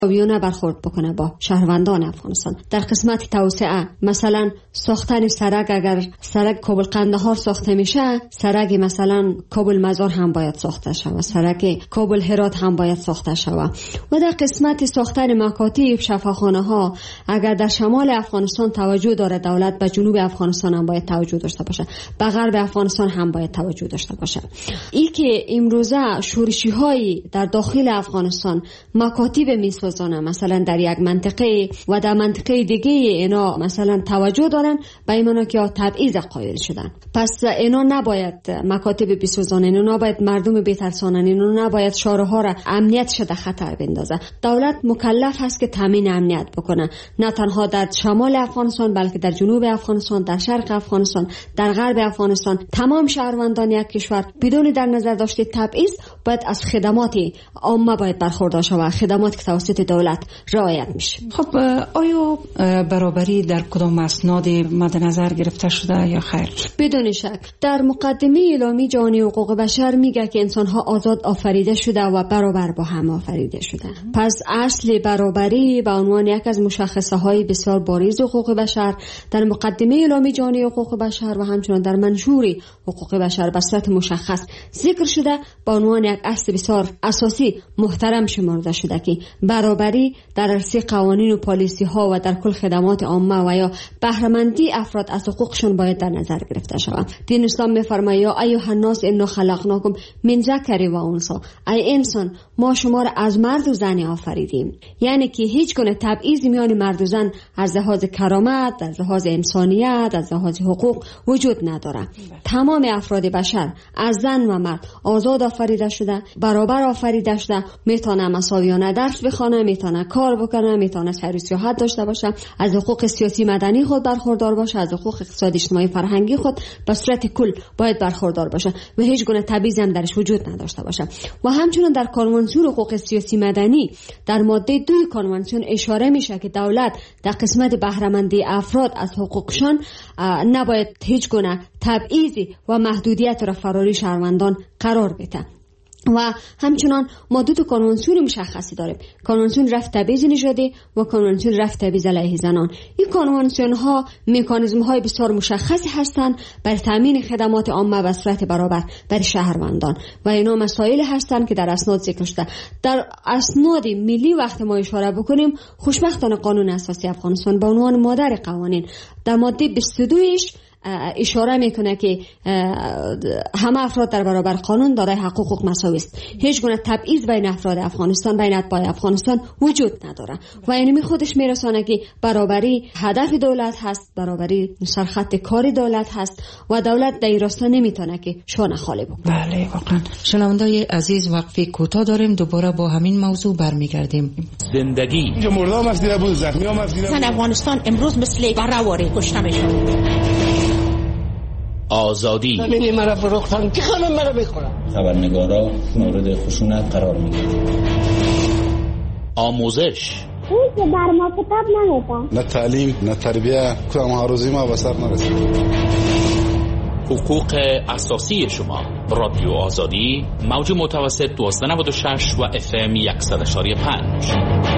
مساویانه برخورد بکنه با شهروندان افغانستان. در قسمت توسعه مثلا ساختن سرک، اگر سرک کابل قندهار ساخته میشه، سرک مثلا کابل مزار هم باید ساخته شود، سرک کابل هرات هم باید ساخته شود. و در قسمت ساختن مکاتب، شفاخانه ها، اگر در شمال افغانستان توجه داره دولت، به جنوب افغانستان هم باید توجه داشته باشه، به غرب افغانستان هم باید توجه داشته باشه. این که امروزه شورشی های در داخل افغانستان مکاتب میسازونه، مثلا در یک منطقه و در منطقه دیگه اینا مثلا توجه دارن، به اینا که تبعیض قائل شدن. پس اینا نباید مکاتب بسازن، اینا نباید مردم بترسانن، اینا نباید شهرها را امنیت شده خطر بندازه. دولت مکلف هست که تامین امنیت بکنه، نه تنها در شمال افغانستان بلکه در جنوب افغانستان، در شرق افغانستان، در غرب افغانستان. تمام شهروندان یک کشور بدون در نظر داشته تبعیض باید از خدمات عامه باید برخوردار شود، خدمات که توسط دولت رعایت میشه. خب آیا برابری در کدام اسناد مد نظر گرفته شده یا خیر؟ بدون شک در مقدمه اعلامیه جهانی حقوق بشر میگه که انسان ها آزاد آفریده شده و برابر با هم آفریده شده. پس اصل برابری به عنوان یک از مشخصه های بسیار بارز حقوق بشر در مقدمه اعلامیه جهانی حقوق بشر و همچنین در منشور حقوق بشر به صورت مشخص ذکر شده، به عنوان یک اصل بسیار اساسی محترم شمرده شده که برابری در عرصه قوانین و پالیسی ها و در کل خدمات عامه و یا بهره‌مندی افراد از حقوقشون باید در نظر گرفته شود. دین اسلام می‌فرماید یا ایها الناس انا خلقناکم من ذکر و انثی، ای انسان ما شما را از مرد و زن آفریدیم. یعنی که هیچ گونه تبعیض میان مرد و زن از لحاظ کرامت، از لحاظ انسانیت، از لحاظ حقوق وجود نداره. تمام افراد بشر از زن و مرد آزاد آفریده شده، برابر آفریده شده، میتونه مساویانه درس بخونه، میتونه کار بکنه، میتونه سیر و سیاحت داشته باشه، از حقوق سیاسی مدنی خود برخوردار باشه، از حقوق اقتصادی اجتماعی فرهنگی خود به صورت کل باید برخوردار باشه و هیچ گونه تبعیض هم درش وجود نداشته باشه. و همچنین در کنوانسیون حقوق سیاسی مدنی در ماده 2 کنوانسیون اشاره میشه که دولت در قسمت بهره‌مندی افراد از حقوقشان نباید هیچ گونه تبعیضی و محدودیت را فراری شهروندان قرار بده. و همچنان ما دو کنوانسیون مشخصی داریم، کنوانسیون رفع تبعیض نژادی و کنوانسیون رفع تبعیض علیه زنان. این کنوانسیون ها مکانیزم های بسیار مشخصی هستند برای تامین خدمات عامه به صورت برابر برای شهروندان و اینا مسائل هستند که در اسناد ذکر شده. در اسناد ملی وقت ما اشاره بکنیم، خوشبختانه قانون اساسی افغانستان به عنوان مادر قوانین در ماده 22 اشاره میکنه که همه افراد در برابر قانون دارای حقوق مساوی است. هیچ گونه تبعیض بین افراد افغانستان، بین اتباع افغانستان وجود نداره و اینمی خودش میرسانه که برابری هدف دولت هست، برابری سرخط کار دولت هست و دولت در این راستا نمیتونه که شانه خالی بکنه. بله واقعا. شنوندای عزیز وقفه کوتاه داریم، دوباره با همین موضوع برمیگردیم. زندگی مردم افزیده بود، زخمی هم افزیده بود. افغانستان امروز مثل برآواره کشته میشد. آزادی همین مرا فروختن که خانم مرا بخورم. خبرنگارا مورد خشونت قرار میگیرند. آموزش که در ما کتاب نمیدن، نه تعلیم نه تربیه، کدام هروزی ما به سر نرسید. حقوق اساسی شما. رادیو آزادی، موج متوسط 1296 و FM 100.5.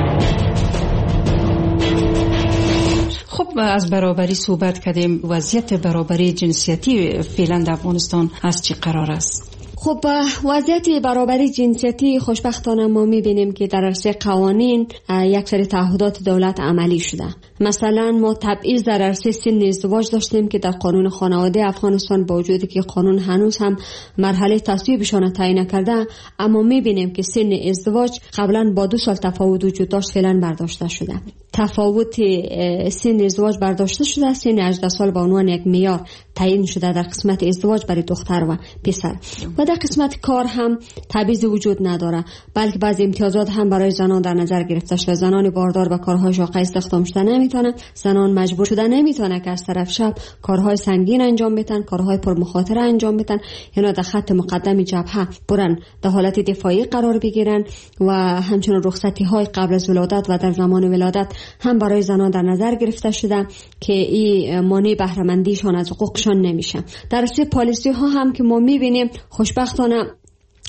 خب از برابری صحبت کردیم. وضعیت برابری جنسیتی فعلا در افغانستان از چه قرار است؟ خب وضعیت برابری جنسیتی خوشبختانه ما میبینیم که در عرصه قوانین یک سری تعهدات دولت عملی شده. مثلا ما تبعیض در عرصه سن ازدواج داشتیم که در قانون خانواده افغانستان با وجودی که قانون هنوز هم مرحله تصویبشان تعیین نکرده، اما میبینیم که سن ازدواج قبلا با 2 سال تفاوت وجود داشت، فعلا برداشته شده. تفاوت سن ازدواج برداشته شده، سن 18 سال به عنوان یک معیار تعیین شده در قسمت ازدواج برای دختر و پسر. و در قسمت کار هم تبعیض وجود نداره، بلکه بعضی امتیازات هم برای زنان در نظر گرفته شده. زنان باردار به کارهای شاقه استخدام شده نمیتونه، زنان مجبور شده نمیتونه که از طرف شب کارهای سنگین انجام بدن، کارهای پرمخاطره انجام بدن، یعنی در خط مقدم جبهه برن در حالت دفاعی قرار بگیرن. و همچنین رخصتی های قبل از ولادت و در زمان ولادت هم برای زنان در نظر گرفته شده که این مانع بهره مندیشان از حقوقشان نمیشه. در راسته پالیسی ها هم که ما میبینیم خوشبختانه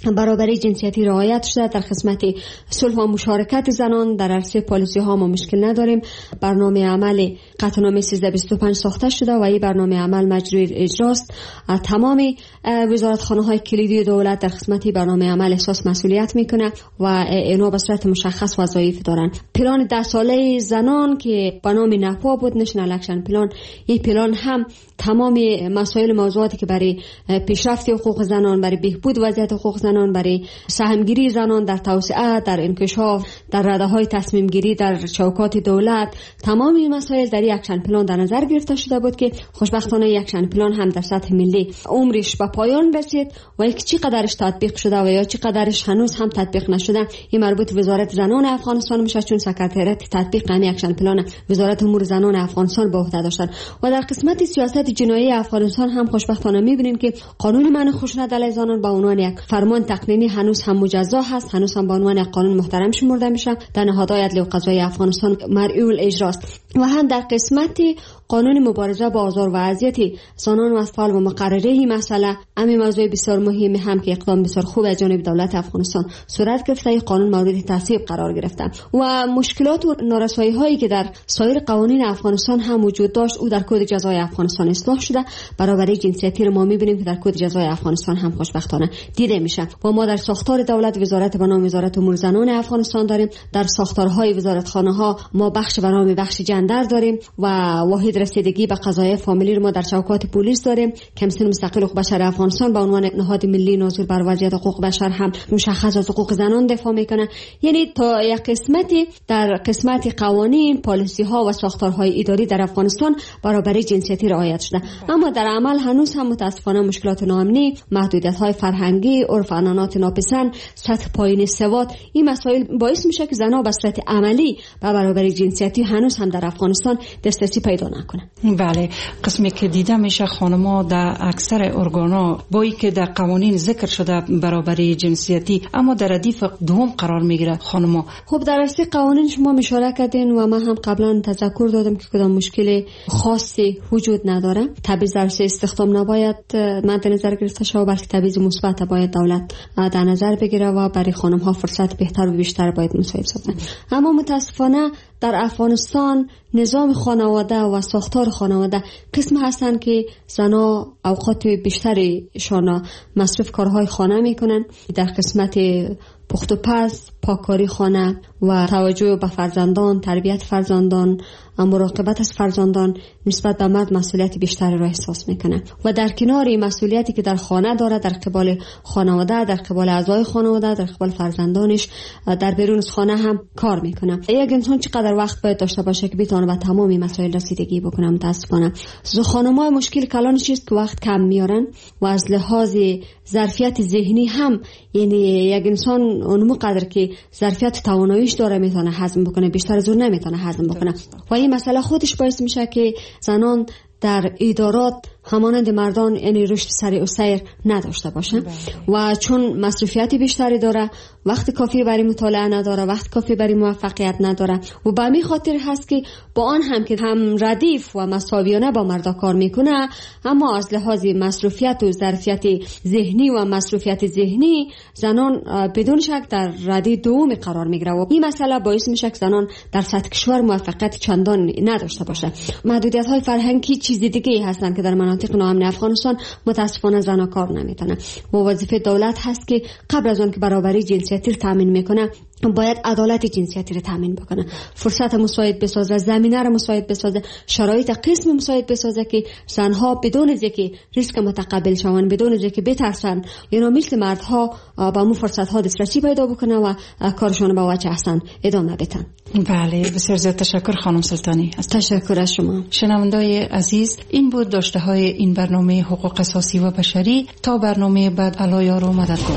برابری جنسیتی رعایت شده. در قسمت صلح و مشارکت زنان در عرصه پالیسی ها ما مشکل نداریم. برنامه عمل قطعنامه 1325 ساخته شده و این برنامه عمل مجروی اجراست. تمام وزارتخانه های کلیدی دولت در قسمت برنامه عمل احساس مسئولیت میکنه و اینا به صورت مشخص وظایف دارن. پلان 10 ساله زنان که به نام نپا بود، نشنال اکشن پلان، این پلان هم تمام مسائل موضوعاتی که برای پیشرفت حقوق زنان، برای بهبود وضعیت حقوق زنان، برای سهمگیری زنان در توسعه، در انکشاف، در رده‌های تصمیم گیری در چوکات دولت، تمام این مسائل در یک اکشن پلان در نظر گرفته شده بود که خوشبختانه یک اکشن پلان هم در سطح ملی عمرش به پایان رسید و یک چقدرش تطبیق شده و یا چقدرش هنوز هم تطبیق نشده این مربوط به وزارت زنان افغانستان میشه، چون سکرتریات تطبیق این اکشن پلان وزارت امور زنان افغانستان به عهده داشتن. و در قسمت سیاست جنایی افغانستان هم خوشبختانه میبینیم که قانون منع خشونت علیه زنان با عنوان یک فرمان تقنینی هنوز هم مجزا هست، هنوز هم به عنوان یک قانون محترم شمرده میشه، در نهادهای عدلی و قضایی افغانستان مرئی الاجراست. و هم در قسمت قانون مبارزه با آزار و اذیت زنان و اطفال و مقرره این مسئله همین موضوع بسیار مهمی هم که اقدام بسیار خوب از جانب دولت افغانستان صورت گرفته، این قانون مورد تصویب قرار گرفته و مشکلات و نارسایی هایی که در سایر قوانین افغانستان هم وجود داشت او در کد جزای افغانستان اصلاح شده. برابری جنسیتی رو ما میبینیم که در کد جزای افغانستان هم خوشبختانه دیده میشه و ما در ساختار دولت وزارت به نام وزارت امور زنان افغانستان داریم. در ساختارهای وزارتخانه ها ما بخش به نام بخش جندر داریم و واحد رسیدگی به قضایای فامیلی رو ما در چوکات پلیس داریم. کمیسیون مستقل حقوق بشر افغانستان به عنوان نهاد ملی ناظر بر وضعیت حقوق بشر هم مشخص از حقوق زنان دفاع میکنه. یعنی تا یک قسمتی در قسمت قوانین، پالیسی ها و ساختارهای اداری در افغانستان برابری جنسیتی رعایت شده، اما در عمل هنوز هم متاسفانه مشکلات ناامنی، محدودیت های فرهنگی، عرف عنعنات ناپسند، سطح پایین سواد، این مسائل باعث میشه که زنها به صورت عملی به برابری جنسیتی هنوز هم در افغانستان دسترسی پیدا نکنن. بله، قسمی که دیده میشه خانم‌ها در اکثر ارگانا با اینکه در قوانین ذکر شده برابری جنسیتی اما در ردیف دوم قرار میگیره خانم‌ها. خب در اصل قوانین شما اشاره کردین و من هم قبلا تذکر دادم که کدام مشکل خاصی وجود نداره. تبعیض در استخدام نباید مد نظر گرفته شود، بلکه تبعیض مثبت باید دولت در نظر بگیره و برای خانم‌ها فرصت بهتر و بیشتر باید مساعد سازن. اما متاسفانه در افغانستان نظام خانواده و ساختار خانواده قسم هستند که زنها اوقات بیشتری شان مصرف کارهای خانه میکنن. در قسمت پخت و پز، پاککاری خانه و توجه به فرزندان، تربیت فرزندان، مراقبت از فرزندان نسبت به مرد مسئولیت بیشتری را احساس میکنه و در کنار این مسئولیتی که در خانه داره، در قبال خانواده، در قبال اعضای خانواده، در قبال فرزندانش، در بیرون از خانه هم کار میکنه. یک انسان چقدر وقت باید داشته باشه که بتونه به تمام این مسائل رسیدگی بکنه؟ متاسفانه خانم‌ها مشکل کلانش است که وقت کم میارن و از لحاظ ظرفیت ذهنی هم، یعنی یک انسان اون قدر که ظرفیت تواناییش داره میتونه هضم بکنه، بیشتر از اون نمیتونه هضم بکنه و این مسئله خودش باعث میشه که زنان در ادارات همانند مردان یعنی رشد سریع و سیر نداشته باشن و چون مصروفیت بیشتری داره، وقت کافی برای مطالعه نداره، وقت کافی برای موفقیت نداره و به همین خاطر هست که با آن هم که هم ردیف و مساویانه با مردا کار میکنه، اما از لحاظ مصروفیت و ظرفیت ذهنی و مصروفیت ذهنی زنان بدون شک در ردیف دوم قرار میگیره و این مسئله باعث میشه که زنان در سطح کشور موفقیت چندان نداشته باشه. محدودیت های فرهنگی چیز دیگه هستن که در مناطق ناامن افغانستان متاسفانه زنان کار نمیتونن و وظیفه دولت هست که قبل از اون که برابری جنسیتی رو تامین میکنه باید عدالت جنسیتی رو تامین بکنه، فرصت مساعد بسازه، زمینه رو مساعد بسازه، شرایط قسم مساعد بسازه که زنها بدون از اینکه ریسک متقبل شوند، بدون از اینکه بترسن، یعنی مثل مردها با اون فرصت ها دسترسی پیدا بکنه و کارشون با وجه احسن ادامه بدن. بله، بسیار زیاد تشکر خانم سلطانی. تشکر از شما. شنوندای عزیز، این بود داشته های این برنامه حقوق اساسی و بشری. تا برنامه بعد، الایار و مددگار.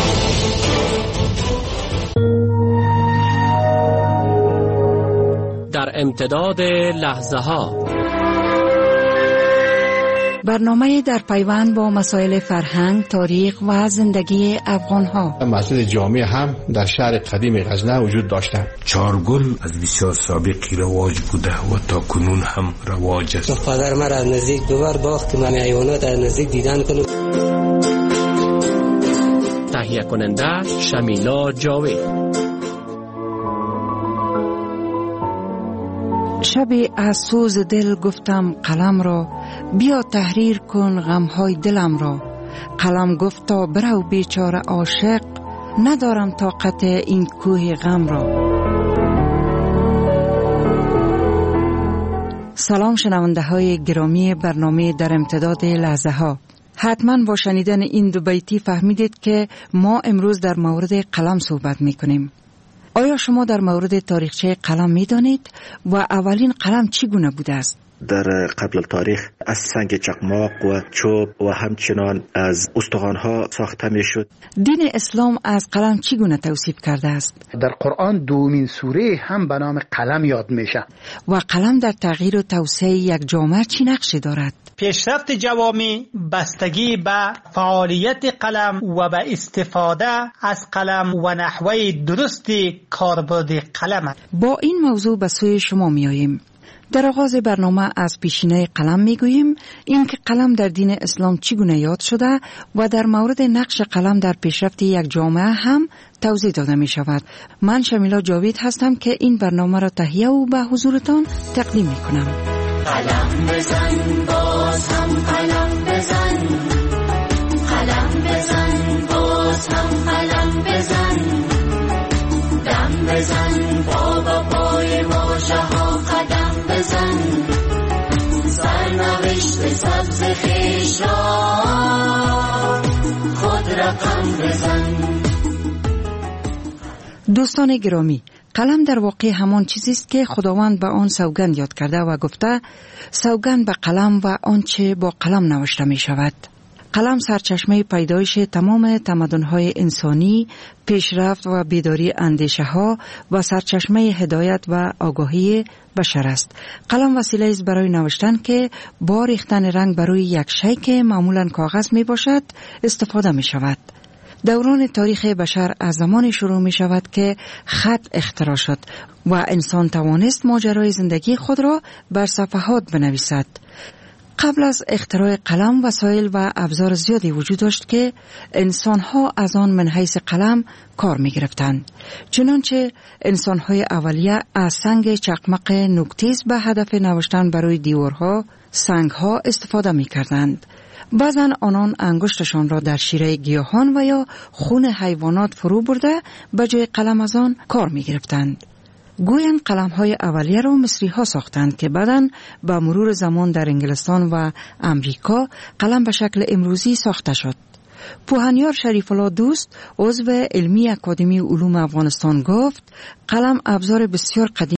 در امتداد لحظه ها، برنامه در پیوند با مسائل فرهنگ، تاریخ و زندگی افغان ها. مسجد جامع هم در شهر قدیم غزنه وجود داشته. چارگل از بسیار سابقی رواج بوده و تا کنون هم رواج است. پدر مرا از نزدیک دوبار باخت که من حیوانات از نزدیک دیدن کنم. تهیه کننده شمیلا جاوید. شبی از سوز دل گفتم قلم را، بیا تحریر کن غمهای دلم را. قلم گفتا برو بیچاره عاشق، ندارم طاقت این کوه غم را. سلام شنونده های گرامی برنامه در امتداد لحظه ها. حتما با شنیدن این دو بیتی فهمیدید که ما امروز در مورد قلم صحبت می کنیم. آیا شما در مورد تاریخچه قلم می دانید و اولین قلم چگونه بوده است؟ در قبل تاریخ از سنگ چقماق و چوب و همچنان از استخوان‌ها ساخته می‌شد. دین اسلام از قلم چگونه توصیف کرده است؟ در قرآن دومین سوره هم به نام قلم یاد میشه. و قلم در تغییر و توسعه یک جامعه چی نقشی دارد؟ پیشرفت جوامع بستگی به فعالیت قلم و به استفاده از قلم و نحوه درست کاربرد قلم. با این موضوع به سوی شما میاییم. در آغاز برنامه از پیشینه قلم میگوییم، این که قلم در دین اسلام چگونه یاد شده و در مورد نقش قلم در پیشرفت یک جامعه هم توضیح داده می شود. من شمیلا جاوید هستم که این برنامه را تهیه و به حضورتان تقدیم می کنم. قلم بزن باز هم قلم بزن، قلم بزن باز هم قلم بزن، دم بزن با پای واژه ها قدم بزن، سرنوشت سبز خویش را خود رقم بزن. دوستان گرامی، قلم در واقع همان چیزی است که خداوند به آن سوگند یاد کرده و گفته سوگند به قلم و آنچه با قلم نوشته می شود. قلم سرچشمه پیدایش تمام تمدن‌های انسانی، پیشرفت و بیداری اندیشه‌ها و سرچشمه هدایت و آگاهی بشر است. قلم وسیله است برای نوشتن که با ریختن رنگ بر روی یک شیء که معمولاً کاغذ می باشد استفاده می شود. دوران تاریخ بشر از زمانی شروع می شود که خط اختراع شد و انسان توانست ماجرای زندگی خود را بر صفحات بنویسد. قبل از اختراع قلم وسایل و ابزار زیادی وجود داشت که انسان‌ها از آن من حیث قلم کار می‌گرفتند. چنانچه انسان‌های اولیه از سنگ چقمق نوک‌تیز به هدف نوشتن برای دیوارها، سنگ‌ها استفاده می‌کردند. بعضاً آنان انگشتشان را در شیره گیاهان و یا خون حیوانات فرو برده به جای قلم از آن کار می‌گرفتند. گویند قلم‌های اولیه را مصری‌ها ساختند که بعداً با مرور زمان در انگلستان و امریکا قلم به شکل امروزی ساخته شد. پوهنیار شریف الله دوست عضو علمی اکادمی علوم افغانستان گفت قلم ابزار بسیار قدیمی